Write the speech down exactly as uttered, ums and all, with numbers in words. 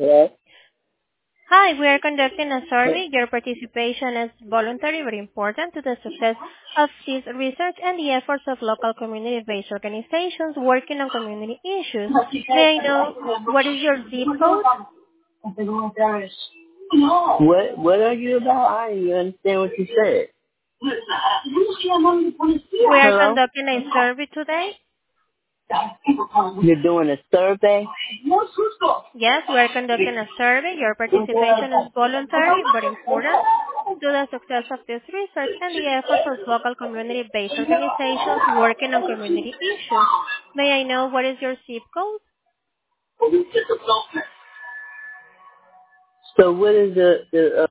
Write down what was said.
Yeah. Hi, we are conducting a survey. Your participation is voluntary but important to the success of this research and the efforts of local community-based organizations working on community issues. May I know what is your zip code? What What are you about? I didn't even understand what you said. We are Hello? conducting a survey today. You're doing a survey? Yes, we are conducting a survey. Your participation is voluntary but important to the success of this research and the efforts of local community-based organizations working on community issues. May I know what is your zip code? So what is the the uh,